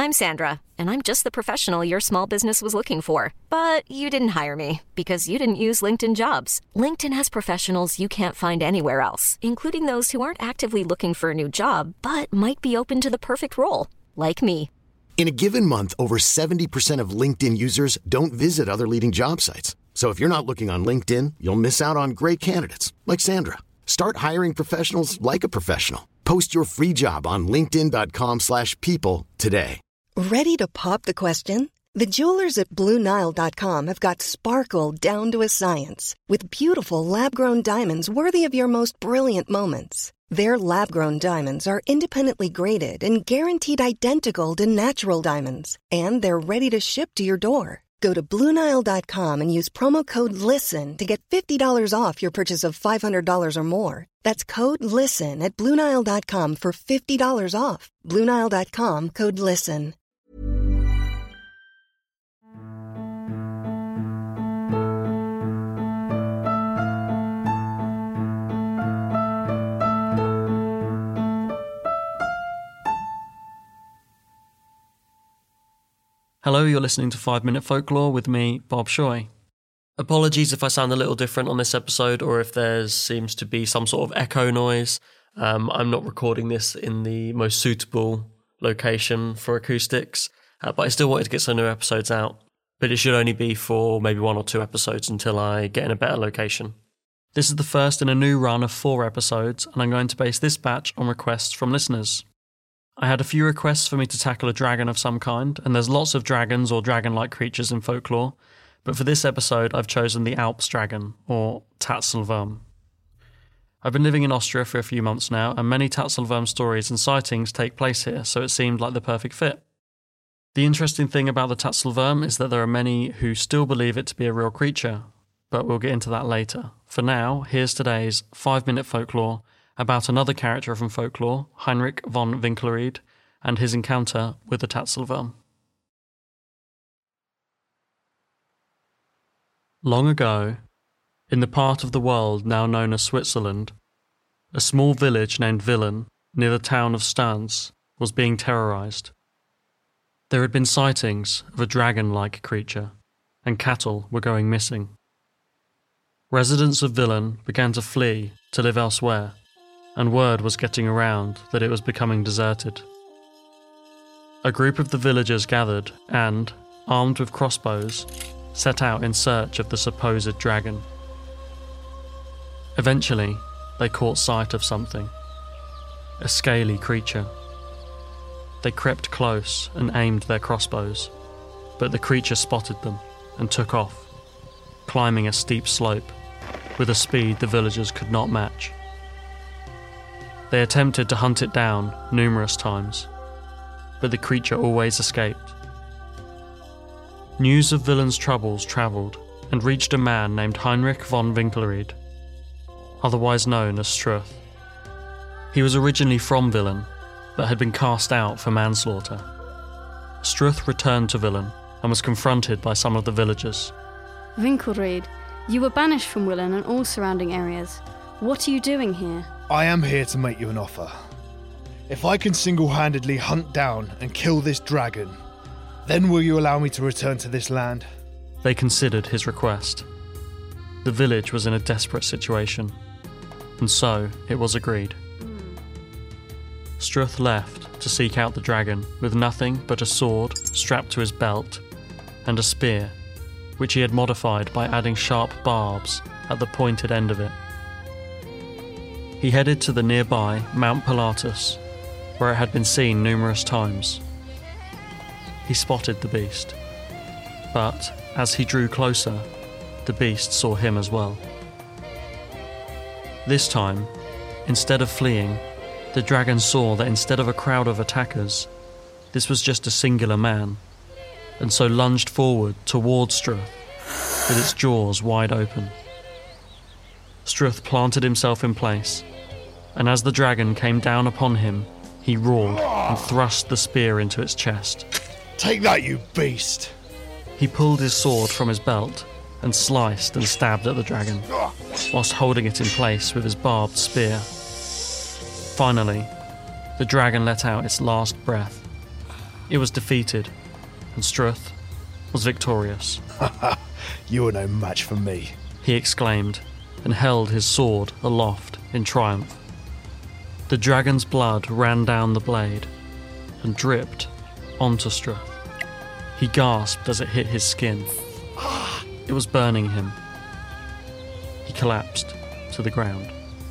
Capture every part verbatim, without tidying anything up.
I'm Sandra, and I'm just the professional your small business was looking for. But you didn't hire me because you didn't use LinkedIn Jobs. LinkedIn has professionals you can't find anywhere else, including those who aren't actively looking for a new job, but might be open to the perfect role, like me. In a given month, over seventy percent of LinkedIn users don't visit other leading job sites. So if you're not looking on LinkedIn, you'll miss out on great candidates like Sandra. Start hiring professionals like a professional. Post your free job on linkedin.com slash people today. Ready to pop the question? The jewelers at Blue Nile dot com have got sparkle down to a science with beautiful lab-grown diamonds worthy of your most brilliant moments. Their lab-grown diamonds are independently graded and guaranteed identical to natural diamonds, and they're ready to ship to your door. Go to Blue Nile dot com and use promo code LISTEN to get fifty dollars off your purchase of five hundred dollars or more. That's code LISTEN at Blue Nile dot com for fifty dollars off. Blue Nile dot com, code LISTEN. Hello, you're listening to five minute Folklore with me, Bob Shoy. Apologies if I sound a little different on this episode or if there seems to be some sort of echo noise. Um, I'm not recording this in the most suitable location for acoustics, uh, but I still wanted to get some new episodes out. But it should only be for maybe one or two episodes until I get in a better location. This is the first in a new run of four episodes, and I'm going to base this batch on requests from listeners. I had a few requests for me to tackle a dragon of some kind, and there's lots of dragons or dragon-like creatures in folklore, but for this episode I've chosen the Alps dragon, or Tatzelwurm. I've been living in Austria for a few months now, and many Tatzelwurm stories and sightings take place here, so it seemed like the perfect fit. The interesting thing about the Tatzelwurm is that there are many who still believe it to be a real creature, but we'll get into that later. For now, here's today's five minute Folklore about another character from folklore, Heinrich von Winkelried, and his encounter with the Tatzelwurm. Long ago, in the part of the world now known as Switzerland, a small village named Willen, near the town of Stans, was being terrorized. There had been sightings of a dragon-like creature, and cattle were going missing. Residents of Willen began to flee to live elsewhere, and word was getting around that it was becoming deserted. A group of the villagers gathered and, armed with crossbows, set out in search of the supposed dragon. Eventually, they caught sight of something, a scaly creature. They crept close and aimed their crossbows, but the creature spotted them and took off, climbing a steep slope with a speed the villagers could not match. They attempted to hunt it down numerous times, but the creature always escaped. News of Willen's troubles travelled and reached a man named Heinrich von Winkelried, otherwise known as Struth. He was originally from Willen, but had been cast out for manslaughter. Struth returned to Willen and was confronted by some of the villagers. Winkelried, you were banished from Willen and all surrounding areas. What are you doing here? I am here to make you an offer. If I can single-handedly hunt down and kill this dragon, then will you allow me to return to this land? They considered his request. The village was in a desperate situation, and so it was agreed. Mm. Struth left to seek out the dragon with nothing but a sword strapped to his belt and a spear, which he had modified by adding sharp barbs at the pointed end of it. He headed to the nearby Mount Pilatus, where it had been seen numerous times. He spotted the beast, but as he drew closer, the beast saw him as well. This time, instead of fleeing, the dragon saw that instead of a crowd of attackers, this was just a singular man, and so lunged forward towards Struth, with its jaws wide open. Struth planted himself in place, and as the dragon came down upon him, he roared and thrust the spear into its chest. Take that, you beast! He pulled his sword from his belt and sliced and stabbed at the dragon, whilst holding it in place with his barbed spear. Finally, the dragon let out its last breath, It was defeated, and Struth was victorious. You are no match for me, he exclaimed, and held his sword aloft in triumph. The dragon's blood ran down the blade and dripped onto Struth. He gasped as it hit his skin. It was burning him. He collapsed to the ground.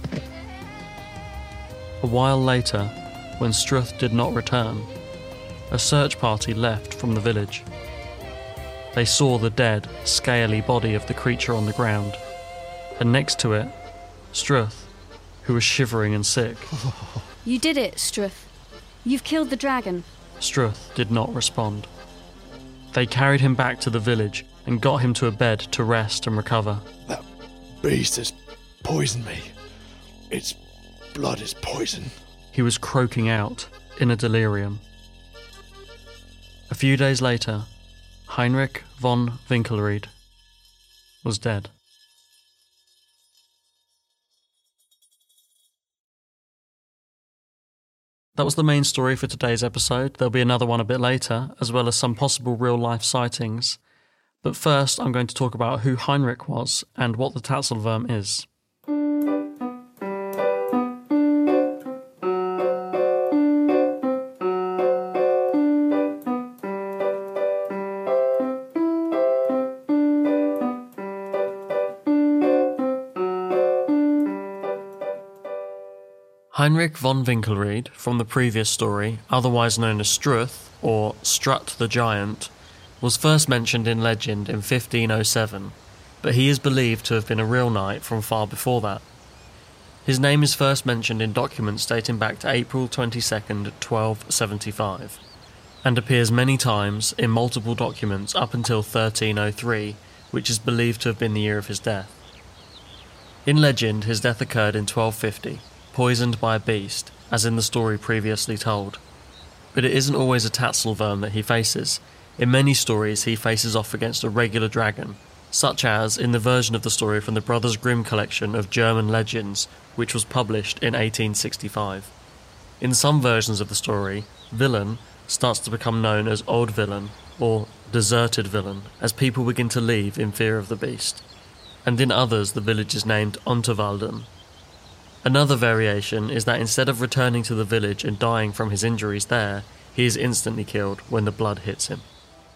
A while later, when Struth did not return, a search party left from the village. They saw the dead, scaly body of the creature on the ground, and next to it, Struth, who was shivering and sick. You did it, Struth. You've killed the dragon. Struth did not respond. They carried him back to the village and got him to a bed to rest and recover. That beast has poisoned me. Its blood is poison. He was croaking out in a delirium. A few days later, Heinrich von Winkelried was dead. That was the main story for today's episode. There'll be another one a bit later, as well as some possible real-life sightings. But first, I'm going to talk about who Heinrich was and what the Tatzelwurm is. Heinrich von Winkelried, from the previous story, otherwise known as Struth, or Strut the Giant, was first mentioned in legend in fifteen oh seven, but he is believed to have been a real knight from far before that. His name is first mentioned in documents dating back to April twenty-second, twelve seventy-five, and appears many times in multiple documents up until thirteen oh three, which is believed to have been the year of his death. In legend, his death occurred in twelve fifty, poisoned by a beast, as in the story previously told. But it isn't always a Tatzelwurm that he faces. In many stories he faces off against a regular dragon, such as in the version of the story from the Brothers Grimm collection of German legends, which was published in eighteen sixty-five. In some versions of the story, Villain starts to become known as Old Villain, or Deserted Villain, as people begin to leave in fear of the beast. And in others the village is named Unterwalden. Another variation is that instead of returning to the village and dying from his injuries there, he is instantly killed when the blood hits him.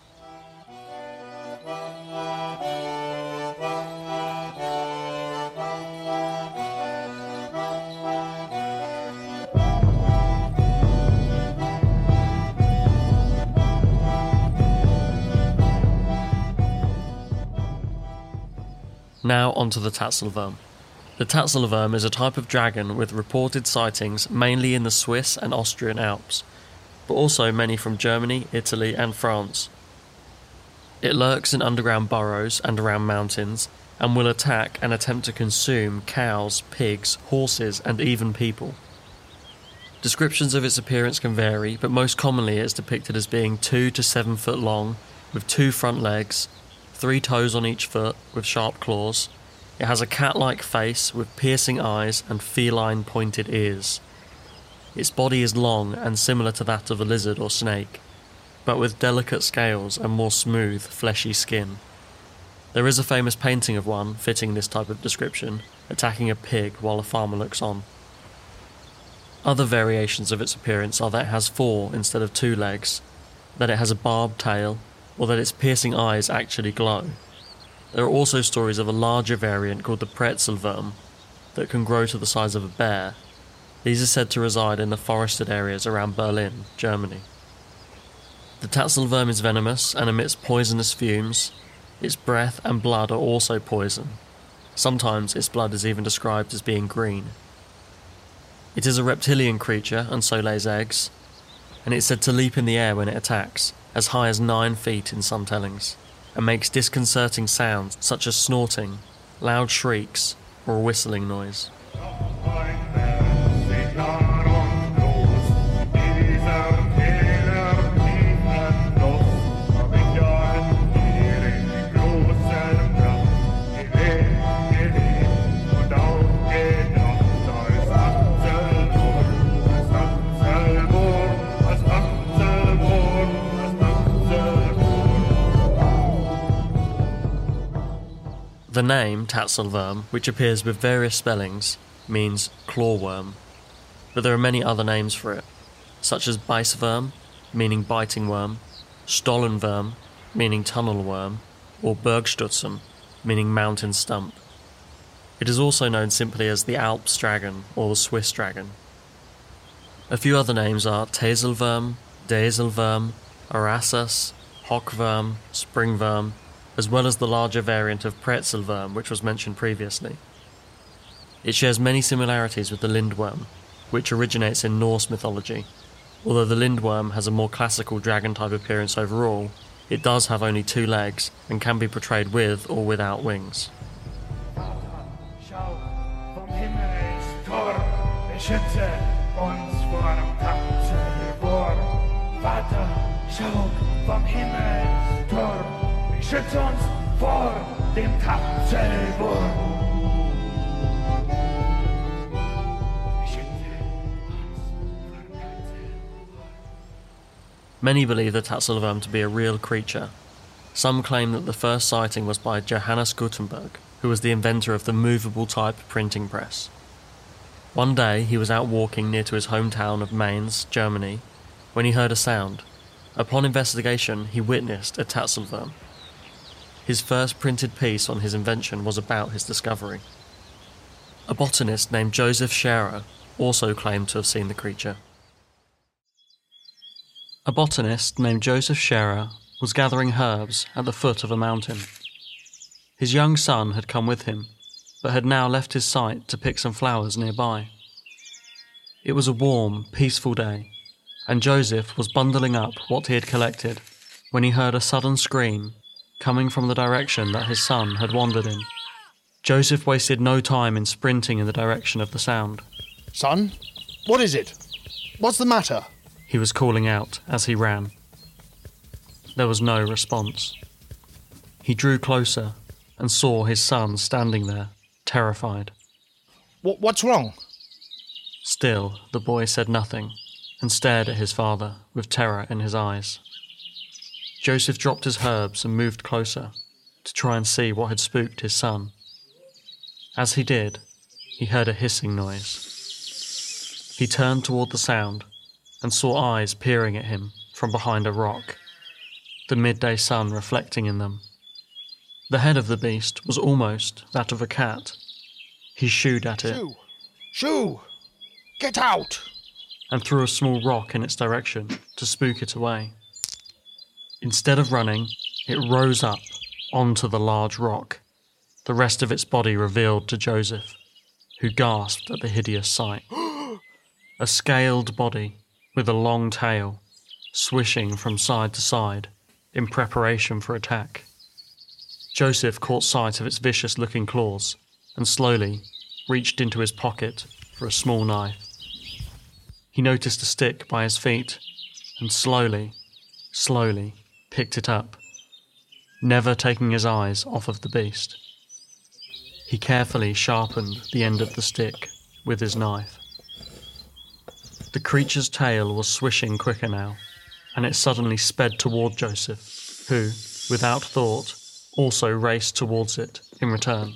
Now onto the Tatzelwurm. The Tatzelwurm is a type of dragon with reported sightings mainly in the Swiss and Austrian Alps, but also many from Germany, Italy and France. It lurks in underground burrows and around mountains, and will attack and attempt to consume cows, pigs, horses and even people. Descriptions of its appearance can vary, but most commonly it is depicted as being two to seven foot long, with two front legs, three toes on each foot with sharp claws. It has a cat-like face with piercing eyes and feline pointed ears. Its body is long and similar to that of a lizard or snake, but with delicate scales and more smooth, fleshy skin. There is a famous painting of one fitting this type of description, attacking a pig while a farmer looks on. Other variations of its appearance are that it has four instead of two legs, that it has a barbed tail, or that its piercing eyes actually glow. There are also stories of a larger variant called the Pretzelwurm that can grow to the size of a bear. These are said to reside in the forested areas around Berlin, Germany. The Tatzelwurm is venomous and emits poisonous fumes. Its breath and blood are also poison. Sometimes its blood is even described as being green. It is a reptilian creature and so lays eggs, and it's said to leap in the air when it attacks, as high as nine feet in some tellings, and makes disconcerting sounds such as snorting, loud shrieks, or a whistling noise. The name Tatzelwurm, which appears with various spellings, means clawworm, but there are many other names for it, such as Beißwurm, meaning biting worm, Stollenwurm, meaning tunnel worm, or Bergstutzen, meaning mountain stump. It is also known simply as the Alps dragon or the Swiss dragon. A few other names are Tazelwurm, Dazelwurm, Arasas, Hockworm, Springworm, as well as the larger variant of Pretzelwurm, which was mentioned previously. It shares many similarities with the Lindworm, which originates in Norse mythology. Although the Lindworm has a more classical dragon-type appearance overall, it does have only two legs and can be portrayed with or without wings. Many believe the Tatzelwurm to be a real creature. Some claim that the first sighting was by Johannes Gutenberg, who was the inventor of the movable type printing press. One day he was out walking near to his hometown of Mainz, Germany, when he heard a sound. Upon investigation, he witnessed a Tatzelwurm. His first printed piece on his invention was about his discovery. A botanist named Joseph Scherer also claimed to have seen the creature. A botanist named Joseph Scherer was gathering herbs at the foot of a mountain. His young son had come with him, but had now left his site to pick some flowers nearby. It was a warm, peaceful day, and Joseph was bundling up what he had collected when he heard a sudden scream coming from the direction that his son had wandered in. Joseph wasted no time in sprinting in the direction of the sound. Son, what is it? What's the matter? He was calling out as he ran. There was no response. He drew closer and saw his son standing there, terrified. What, what's wrong? Still, the boy said nothing and stared at his father with terror in his eyes. Joseph dropped his herbs and moved closer to try and see what had spooked his son. As he did, he heard a hissing noise. He turned toward the sound and saw eyes peering at him from behind a rock, the midday sun reflecting in them. The head of the beast was almost that of a cat. He shooed at it. Shoo! Shoo! Get out! And threw a small rock in its direction to spook it away. Instead of running, it rose up onto the large rock, the rest of its body revealed to Joseph, who gasped at the hideous sight. A scaled body with a long tail, swishing from side to side in preparation for attack. Joseph caught sight of its vicious-looking claws and slowly reached into his pocket for a small knife. He noticed a stick by his feet and slowly, slowly picked it up, never taking his eyes off of the beast. He carefully sharpened the end of the stick with his knife. The creature's tail was swishing quicker now, and it suddenly sped toward Joseph, who, without thought, also raced towards it in return.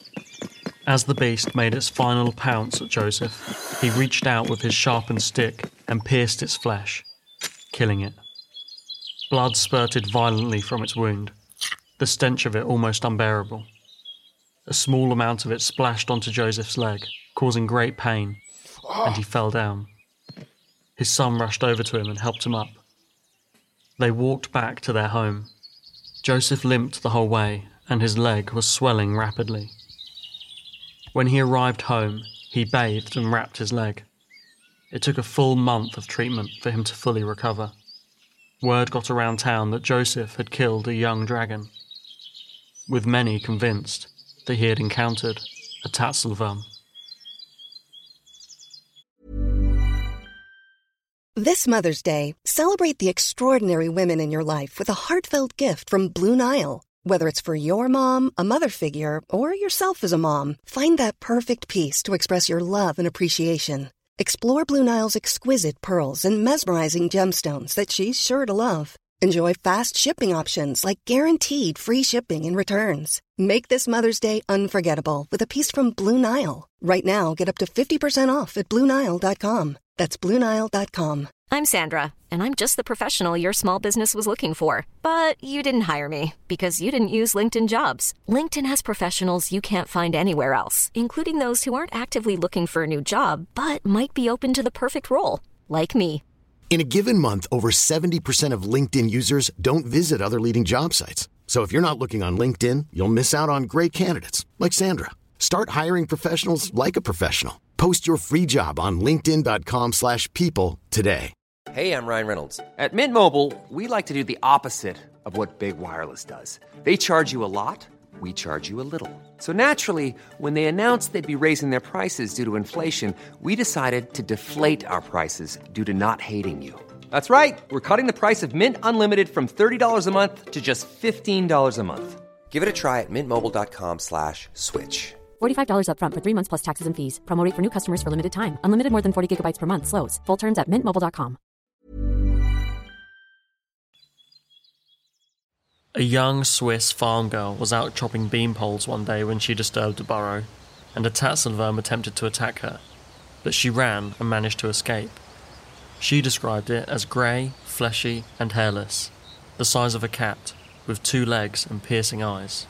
As the beast made its final pounce at Joseph, he reached out with his sharpened stick and pierced its flesh, killing it. Blood spurted violently from its wound, the stench of it almost unbearable. A small amount of it splashed onto Joseph's leg, causing great pain, and he fell down. His son rushed over to him and helped him up. They walked back to their home. Joseph limped the whole way, and his leg was swelling rapidly. When he arrived home, he bathed and wrapped his leg. It took a full month of treatment for him to fully recover. Word got around town that Joseph had killed a young dragon, with many convinced that he had encountered a Tatzelwurm. This Mother's Day, celebrate the extraordinary women in your life with a heartfelt gift from Blue Nile. Whether it's for your mom, a mother figure, or yourself as a mom, find that perfect piece to express your love and appreciation. Explore Blue Nile's exquisite pearls and mesmerizing gemstones that she's sure to love. Enjoy fast shipping options like guaranteed free shipping and returns. Make this Mother's Day unforgettable with a piece from Blue Nile. Right now, get up to fifty percent off at Blue Nile dot com. That's Blue Nile dot com. I'm Sandra, and I'm just the professional your small business was looking for. But you didn't hire me because you didn't use LinkedIn Jobs. LinkedIn has professionals you can't find anywhere else, including those who aren't actively looking for a new job, but might be open to the perfect role, like me. In a given month, over seventy percent of LinkedIn users don't visit other leading job sites. So if you're not looking on LinkedIn, you'll miss out on great candidates like Sandra. Start hiring professionals like a professional. Post your free job on linkedin dot com slash people today. Hey, I'm Ryan Reynolds. At Mint Mobile, we like to do the opposite of what Big Wireless does. They charge you a lot, we charge you a little. So naturally, when they announced they'd be raising their prices due to inflation, we decided to deflate our prices due to not hating you. That's right. We're cutting the price of Mint Unlimited from thirty dollars a month to just fifteen dollars a month. Give it a try at mintmobile.com slash switch. forty-five dollars up front for three months plus taxes and fees. Promo rate for new customers for limited time. Unlimited more than forty gigabytes per month. Slows full terms at mint mobile dot com. A young Swiss farm girl was out chopping bean poles one day when she disturbed a burrow, and a taxiderm attempted to attack her, but she ran and managed to escape. She described it as grey, fleshy and hairless, the size of a cat, with two legs and piercing eyes.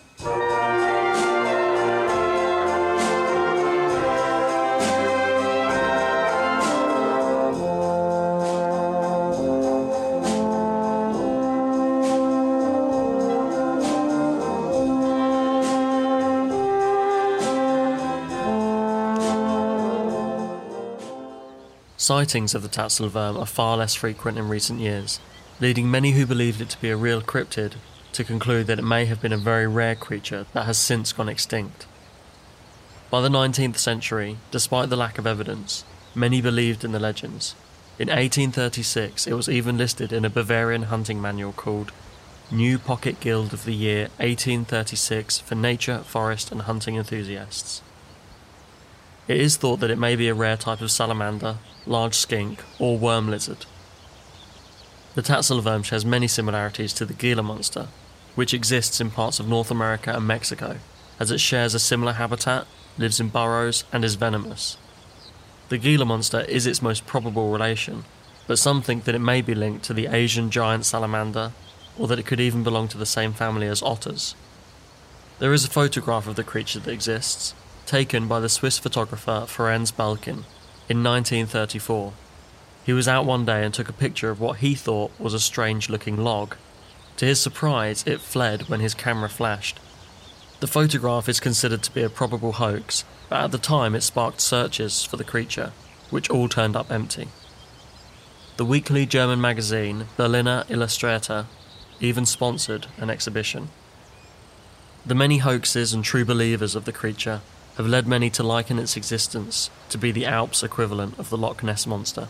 Sightings of the taxiderm are far less frequent in recent years, leading many who believed it to be a real cryptid to conclude that it may have been a very rare creature that has since gone extinct. By the nineteenth century, despite the lack of evidence, many believed in the legends. In eighteen thirty-six, it was even listed in a Bavarian hunting manual called New Pocket Guild of the Year eighteen thirty-six for nature, forest and hunting enthusiasts. It is thought that it may be a rare type of salamander, large skink, or worm lizard. The taxiderm shares many similarities to the Gila monster, which exists in parts of North America and Mexico, as it shares a similar habitat, lives in burrows, and is venomous. The Gila monster is its most probable relation, but some think that it may be linked to the Asian giant salamander, or that it could even belong to the same family as otters. There is a photograph of the creature that exists, taken by the Swiss photographer Ferenc Balkin in nineteen thirty-four. He was out one day and took a picture of what he thought was a strange-looking log. To his surprise, it fled when his camera flashed. The photograph is considered to be a probable hoax, but at the time it sparked searches for the creature, which all turned up empty. The weekly German magazine Berliner Illustrator even sponsored an exhibition. The many hoaxes and true believers of the creature have led many to liken its existence to be the Alps equivalent of the Loch Ness Monster.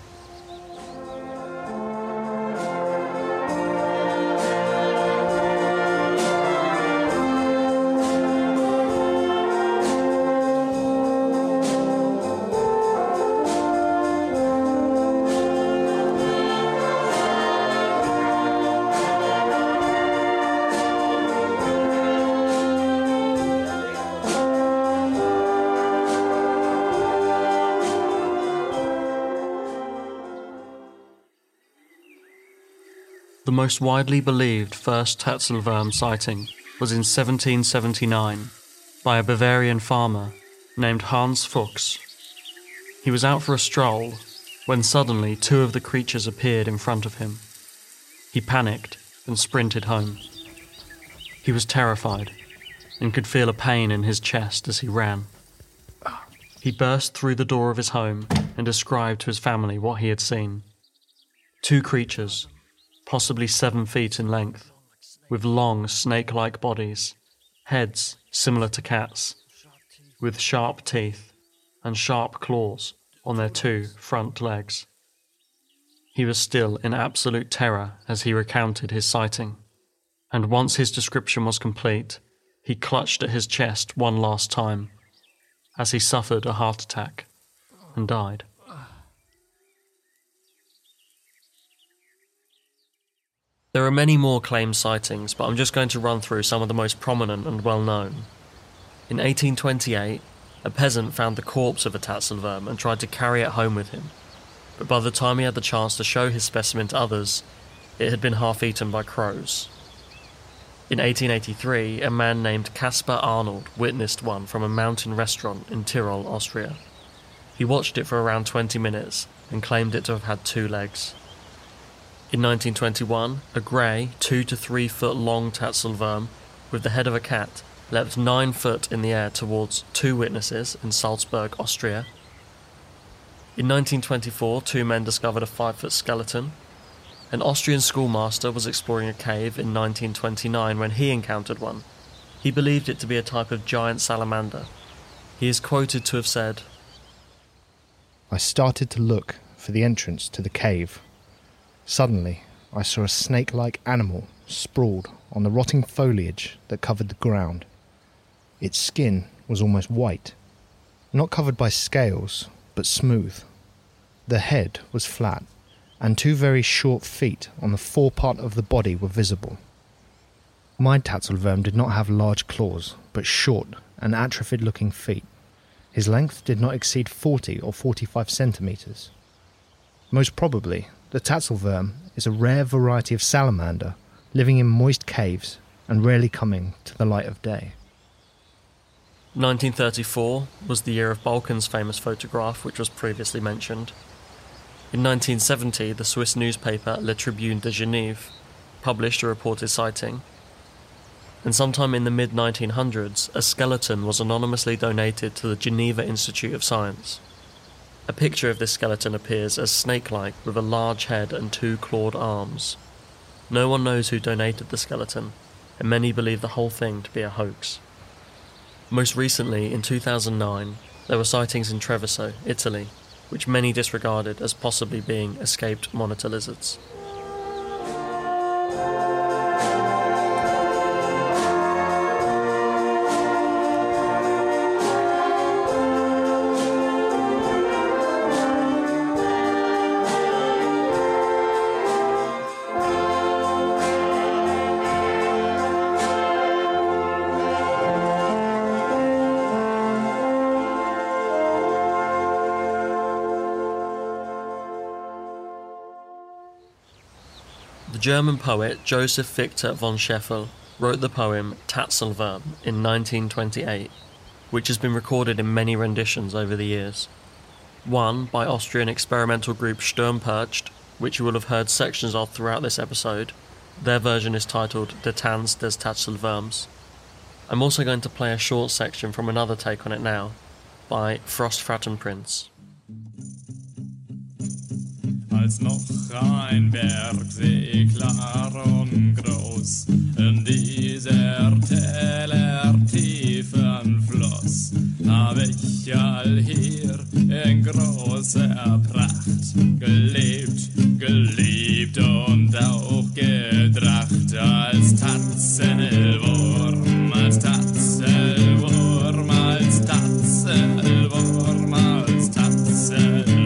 The most widely believed first taxiderm sighting was in seventeen seventy-nine by a Bavarian farmer named Hans Fuchs. He was out for a stroll when suddenly two of the creatures appeared in front of him. He panicked and sprinted home. He was terrified and could feel a pain in his chest as he ran. He burst through the door of his home and described to his family what he had seen. Two creatures, possibly seven feet in length, with long snake-like bodies, heads similar to cats, with sharp teeth and sharp claws on their two front legs. He was still in absolute terror as he recounted his sighting, and once his description was complete, he clutched at his chest one last time, as he suffered a heart attack and died. There are many more claimed sightings, but I'm just going to run through some of the most prominent and well-known. In eighteen twenty-eight, a peasant found the corpse of a Tatzelwurm and tried to carry it home with him, but by the time he had the chance to show his specimen to others, it had been half-eaten by crows. In eighteen eighty-three, a man named Caspar Arnold witnessed one from a mountain restaurant in Tyrol, Austria. He watched it for around twenty minutes and claimed it to have had two legs. In nineteen twenty-one, a grey, two to three foot long Tatzelwurm with the head of a cat leapt nine foot in the air towards two witnesses in Salzburg, Austria. In nineteen twenty-four, two men discovered a five foot skeleton. An Austrian schoolmaster was exploring a cave in nineteen twenty-nine when he encountered one. He believed it to be a type of giant salamander. He is quoted to have said, I started to look for the entrance to the cave. Suddenly, I saw a snake-like animal sprawled on the rotting foliage that covered the ground. Its skin was almost white, not covered by scales, but smooth. The head was flat, and two very short feet on the forepart of the body were visible. My Tatzelwurm did not have large claws, but short and atrophied-looking feet. His length did not exceed forty or forty-five centimetres. Most probably, the Tatzelwurm is a rare variety of salamander living in moist caves and rarely coming to the light of day. nineteen thirty-four was the year of Balken's famous photograph, which was previously mentioned. In nineteen seventy, the Swiss newspaper Le Tribune de Genève published a reported sighting. And sometime in the mid nineteen hundreds, a skeleton was anonymously donated to the Geneva Institute of Science. A picture of this skeleton appears as snake-like with a large head and two clawed arms. No one knows who donated the skeleton, and many believe the whole thing to be a hoax. Most recently, in two thousand nine, there were sightings in Treviso, Italy, which many disregarded as possibly being escaped monitor lizards. The German poet Joseph Victor von Scheffel wrote the poem Tatzelwurm in nineteen twenty-eight, which has been recorded in many renditions over the years. One by Austrian experimental group Sturmpurcht, which you will have heard sections of throughout this episode. Their version is titled Der Tanz des Tatzelwurms. I'm also going to play a short section from another take on it now, by Frostfrattenprinz. Als noch ein Berg see klar und groß in dieser Täler tiefen Floss, hab ich allhier in großer Pracht gelebt, geliebt und auch gedracht als Tatzelwurm, als Tatzelwurm, als Tatzelwurm, als Tatzelwurm.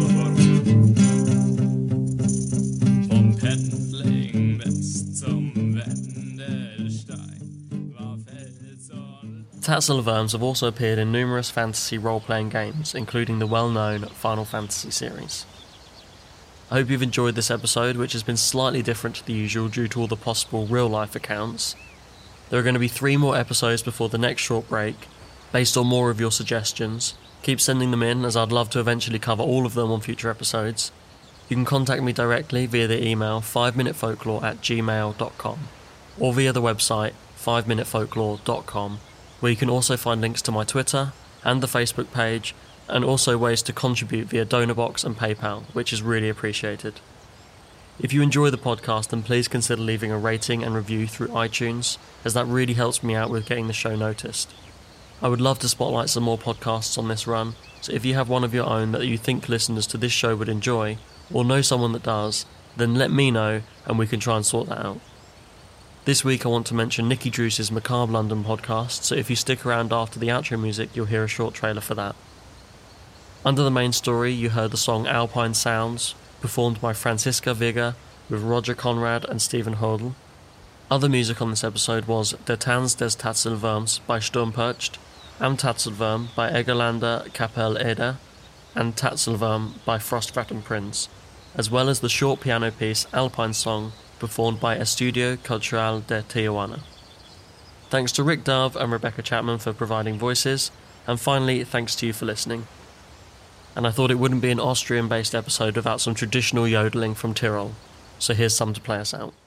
Tatzelwurms have also appeared in numerous fantasy role-playing games, including the well-known Final Fantasy series. I hope you've enjoyed this episode, which has been slightly different to the usual due to all the possible real-life accounts. There are going to be three more episodes before the next short break, based on more of your suggestions. Keep sending them in, as I'd love to eventually cover all of them on future episodes. You can contact me directly via the email five minute folklore at gmail dot com or via the website five minute folklore dot com, where you can also find links to my Twitter and the Facebook page, and also ways to contribute via Donorbox and PayPal, which is really appreciated. If you enjoy the podcast, then please consider leaving a rating and review through iTunes, as that really helps me out with getting the show noticed. I would love to spotlight some more podcasts on this run, so if you have one of your own that you think listeners to this show would enjoy, or know someone that does, then let me know and we can try and sort that out. This week I want to mention Nicky Druce's Macabre London podcast, so if you stick around after the outro music, you'll hear a short trailer for that. Under the main story, you heard the song Alpine Sounds, performed by Franziska Vigger, with Roger Conrad and Stephen Hodel. Other music on this episode was Der Tanz des Tatzelwurms by Sturmpercht, Am Tatzelwurm by Egerlander Kapell Eder, and Tatzelwurm by Frostwratten Prinz, as well as the short piano piece Alpine Song performed by Estudio Cultural de Tijuana. Thanks to Rick Dove and Rebecca Chapman for providing voices, and finally thanks to you for listening. And I thought it wouldn't be an Austrian-based episode without some traditional yodeling from Tyrol, so here's some to play us out.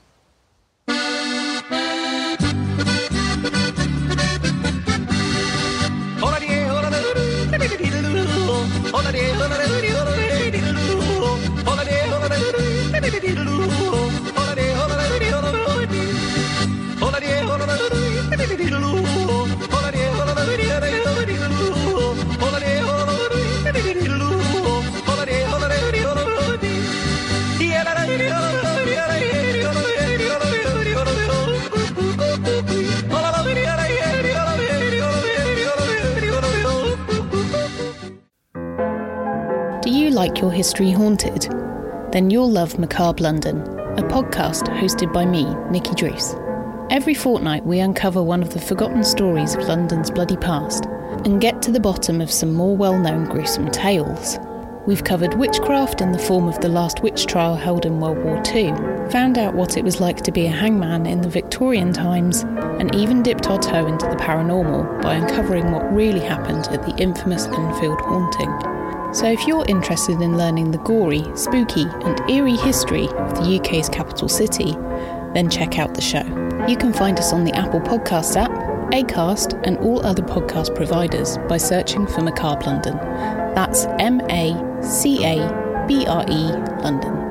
Do you like your history haunted? Then you'll love Macabre London, a podcast hosted by me, Nikki Druce. Every fortnight we uncover one of the forgotten stories of London's bloody past and get to the bottom of some more well-known gruesome tales. We've covered witchcraft in the form of the last witch trial held in World War Two, found out what it was like to be a hangman in the Victorian times, and even dipped our toe into the paranormal by uncovering what really happened at the infamous Enfield haunting. So if you're interested in learning the gory, spooky and eerie history of the U K's capital city, then check out the show. You can find us on the Apple Podcasts app, Acast and all other podcast providers by searching for Macabre London. That's M A C A B R E London.